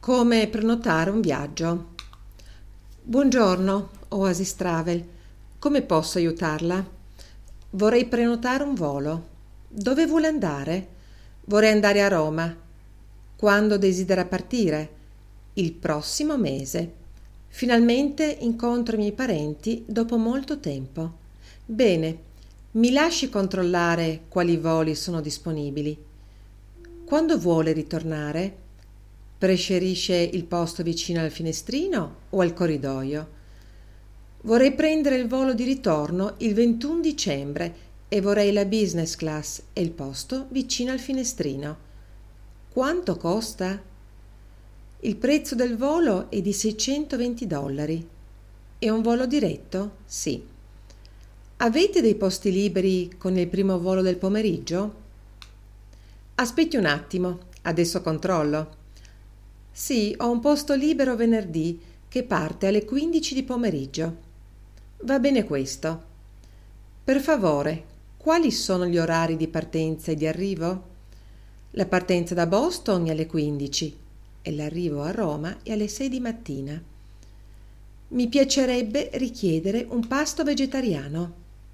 Come prenotare un viaggio. Buongiorno, Oasis Travel. Come posso aiutarla? Vorrei prenotare un volo. Dove vuole andare? Vorrei andare a Roma. Quando desidera partire? Il prossimo mese. Finalmente incontro i miei parenti dopo molto tempo. Bene, mi lasci controllare quali voli sono disponibili. Quando vuole ritornare? Preferisce il posto vicino al finestrino o al corridoio? Vorrei prendere il volo di ritorno il 21 dicembre e vorrei la business class e il posto vicino al finestrino. Quanto costa? Il prezzo del volo è di $620. È un volo diretto? Sì. Avete dei posti liberi con il primo volo del pomeriggio? Aspetti un attimo, adesso controllo. Sì, ho un posto libero venerdì che parte alle 15 di pomeriggio. Va bene questo. Per favore, quali sono gli orari di partenza e di arrivo? La partenza da Boston è alle 15 e l'arrivo a Roma è alle 6 di mattina. Mi piacerebbe richiedere un pasto vegetariano.